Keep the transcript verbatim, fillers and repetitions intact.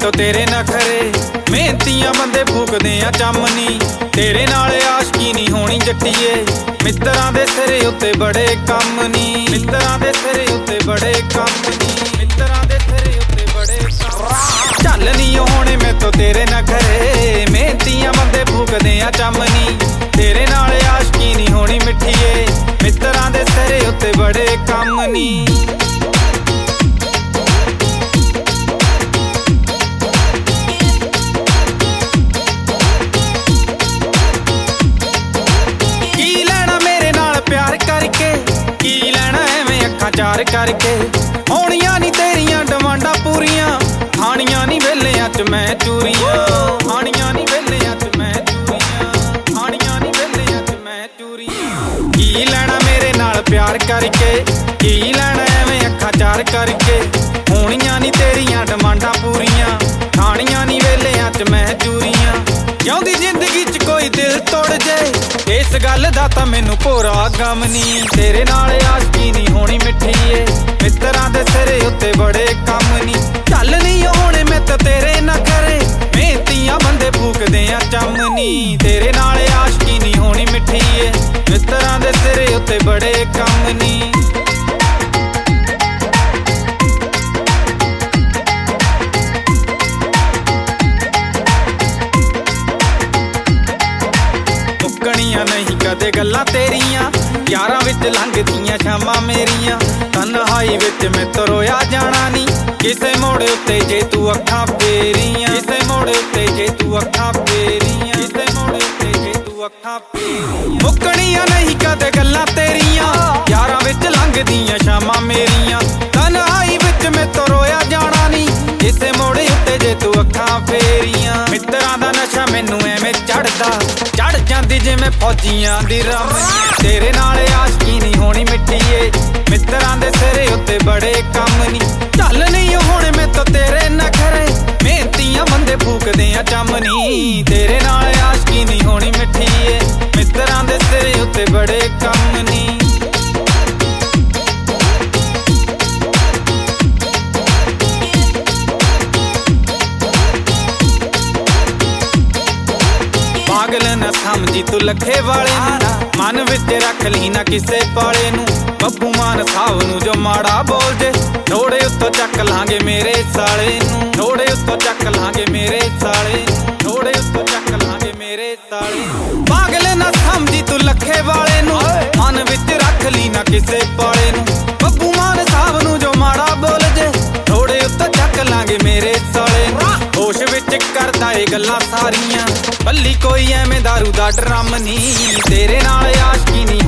ਮੈਥੋਂ ਤੇਰੇ ਨਖਰੇ, ਮਿਹਨਤੀਆਂ ਬੰਦੇ ਫੂਕਦੇ ਆ ਚਮਨੀ। ਤੇਰੇ ਨਾਲ ਆਸ਼ਕੀ ਨਹੀਂ ਹੋਣੀ ਜੱਟੀਏ, ਮਿੱਤਰਾਂ ਦੇ ਸਿਰੇ ਉੱਤੇ ਬੜੇ ਕੰਮ ਨੀ। ਮਿੱਤਰਾਂ ਦੇ ਸਿਰੇ ਉੱਤੇ ਬੜੇ ਕੰਮ ਨੀ। ਮਿੱਤਰਾਂ ਦੇ ਸਿਰੇ ਉੱਤੇ ਬੜੇ ਕੰਮ। ਚੱਲ ਨੀ ਹੋਣੇ ਮੈਥੋਂ ਤੇਰੇ ਨਖਰੇ, ਮਿਹਨਤੀਆਂ ਬੰਦੇ ਫੂਕਦੇ ਆ ਚਮਨੀ। ਤੇਰੇ ਨਾਲ ਆਸ਼ਕੀ ਨਹੀਂ ਹੋਣੀ ਮਿੱਠੀਏ, ਮਿੱਤਰਾਂ ਦੇ ਸਿਰੇ ਉੱਤੇ ਬੜੇ ਕੰਮ ਨੀ। ਕੀ ਲੈਣਾ ਐਵੇਂ ਅੱਖਾਂ ਚਾਰ ਕਰਕੇ, ਹੋਣੀਆਂ ਨੀ ਤੇਰੀਆਂ ਡਿਮਾਂਡਾਂ ਪੂਰੀਆਂ, ਖਾਣੀਆਂ ਨੀ ਵੇਲਿਆਂ ਚ ਮੈਂ ਚੂਰੀਆਂ। ਖਾਣੀਆਂ ਨੀ ਵੇਲਿਆਂ ਚ ਮੈਂ ਚੂਰੀਆਂ, ਖਾਣੀਆਂ ਨੀ ਵੇਲਿਆਂ ਚ ਮੈਂ ਚੂਰੀਆਂ। ਕੀ ਲੈਣਾ ਮੇਰੇ ਨਾਲ ਪਿਆਰ ਕਰਕੇ, ਕੀ ਲੈਣਾ ਐਵੇਂ ਅੱਖਾਂ ਚਾਰ ਕਰਕੇ, ਹੋਣੀਆਂ ਨੀ ਤੇਰੀਆਂ ਡਿਮਾਂਡਾਂ ਪੂਰੀਆਂ, ਖਾਣੀਆਂ ਨੀ ਵੇਲਿਆਂ ਚ ਮੈਂ ਚੂਰੀਆਂ। ਜਿਉਂਦੀ ਜ਼ਿੰਦਗੀ ਚ ਕੋਈ ਦਿਲ ਤੋੜ ਜੇ, ਇਸ ਗੱਲ ਦਾ ਤਾਂ ਮੈਨੂੰ ਭੋਰਾ ਗਮ ਨੀ। ਤੇਰੇ ਨਾਲ ਆਸ਼ਕੀ ਨਹੀਂ ਹੋਣੀ ਮਿੱਠੀਏ, ਮਿੱਤਰਾਂ ਦੇ ਸਿਰੇ ਉੱਤੇ ਬੜੇ ਕੰਮ ਨੀ। ਚੱਲ ਨੀ ਹੋਣੇ ਮੈਥੋਂ ਤੇਰੇ ਨਖਰੇ, ਮਿਹਨਤੀਆਂ ਬੰਦੇ ਫੂਕਦੇ ਆ ਚਮਨੀ। ਤੇਰੇ ਨਾਲ ਆਸ਼ਕੀ ਨਹੀਂ ਹੋਣੀ ਮਿੱਠੀਏ, ਮਿੱਤਰਾਂ ਦੇ ਸਿਰੇ ਉੱਤੇ ਬੜੇ ਕੰਮ ਨੀ। ਮੁੱਕਣੀਆਂ ਨਹੀਂ ਕਦੇ ਗੱਲਾਂ ਤੇਰੀਆਂ, ਯਾਰਾਂ ਵਿੱਚ ਲੰਘਦੀਆਂ ਸ਼ਾਮਾਂ ਮੇਰੀਆਂ। ਤਨਹਾਈ ਵਿੱਚ ਮੈਥੋਂ ਰੋਇਆ ਜਾਣਾ ਨੀ, ਕਿਸੇ ਮੋੜ ਉੱਤੇ ਜੇ ਤੂੰ ਅੱਖਾਂ ਫੇਰੀਆਂ। ਕਿਸੇ ਮੋੜ ਉੱਤੇ ਜੇ ਤੂੰ ਅੱਖਾਂ ਫੇਰੀਆਂ। ਕਿਸੇ ਮੋੜ ਉੱਤੇ ਜੇ ਤੂੰ ਅੱਖਾਂ ਫੇਰੀਆਂ। ਮੁੱਕਣੀਆਂ ਨਹੀਂ ਕਦੇ ਗੱਲਾਂ ਤੇਰੀਆਂ, ਯਾਰਾਂ ਵਿੱਚ ਲੰਘਦੀਆਂ ਸ਼ਾਮਾਂ ਮੇਰੀਆਂ। ਤਨਹਾਈ ਵਿੱਚ ਮੈਥੋਂ ਰੋਇਆ ਜਾਣਾ ਨੀ, ਕਿਸੇ ਮੋੜ ਉੱਤੇ ਜੇ ਤੂੰ ਅੱਖਾਂ ਫੇਰੀਆਂ। ਮਿੱਤਰਾਂ ਦਾ ਨਸ਼ਾ ਮੈਨੂੰ ਐਵੇਂ ਚੜਦਾ, ਚੜ ਜਾਂਦੀ ਜਿਵੇਂ ਫੌਜੀਆਂ ਦੀ ਰਮਨੀ। ਤੇਰੇ ਨਾਲ ਆਸ਼ਕੀ ਨਹੀਂ ਹੋਣੀ ਮਿੱਠੀਏ, ਮਿੱਤਰਾਂ ਦੇ ਸਿਰੇ ਉੱਤੇ ਬੜੇ ਕੰਮ ਨੀ। ਚੱਲ ਨਹੀਂ ਹੋਣੇ ਮੈਥੋਂ ਤੇਰੇ ਨਖਰੇ, ਮਿਹਨਤੀਆਂ ਬੰਦੇ ਫੂਕਦੇ ਆ ਚਮਨੀ। ਤੇਰੇ ਨਾਲ ਆਸ਼ਕੀ ਨਹੀਂ ਹੋਣੀ ਮਿੱਠੀਏ, ਮਿੱਤਰਾਂ ਦੇ ਸਿਰੇ ਉੱਤੇ ਬੜੇ ਕੰਮ ਨੀ। ਪਾਗਲ ਨਾ ਸਮਝੀ ਤੂੰ ਲੱਖੇ ਵਾਲੇ ਨੂੰ, ਮਨ ਵਿੱਚ ਰੱਖ ਲਈ ਨਾ ਕਿਸੇ ਪਾਲੇ ਨੂੰ। ਬੱਬੂ ਮਾਨ ਸਾਹਿਬ ਨੂੰ ਜੋ ਮਾੜਾ ਬੋਲ ਜੇ, ਥੋੜੇ ਉੱਤੋਂ ਚੱਕ ਲਾਂਗੇ ਮੇਰੇ ਸਾਲੇ ਨੂੰ। ਥੋੜੇ ਉੱਤੋਂ ਚੱਕ ਲਾਂਗੇ ਮੇਰੇ ਸਾਲੇ ਨੂੰ। ਥੋੜੇ ਉੱਤੋਂ ਚੱਕ ਲਾਂਗੇ ਮੇਰੇ ਸਾਲੇ ਨੂੰ। ਪਾਗਲ ਨਾ ਸਮਝੀ ਤੂੰ ਲੱਖੇ ਵਾਲੇ ਨੂੰ, ਮਨ ਵਿੱਚ ਰੱਖ ਲਈ ਨਾ ਕਿਸੇ ਪਾਲੇ ਨੂੰ। ਬੱਬੂ ਮਾਨ ਸਾਹਿਬ ਨੂੰ ਜੋ ਮਾੜਾ ਬੋਲ ਜੇ, ਥੋੜੇ ਉੱਤੋਂ ਚੱਕ ਲਾਂਗੇ ਮੇਰੇ ਸਾਲੇ ਨੂੰ। ਹੋਸ਼ ਵਿੱਚ ਕਰਦਾ ਏ ਗੱਲਾਂ ਸਾਰੀਆਂ, ਬੱਲੀ ਕੋਈ ਐਵੇਂ ਦਾਰੂ ਦਾ ਡਰਮ ਨੀ। ਤੇਰੇ ਨਾਲ ਆਸ਼ਕੀ ਨਹੀਂ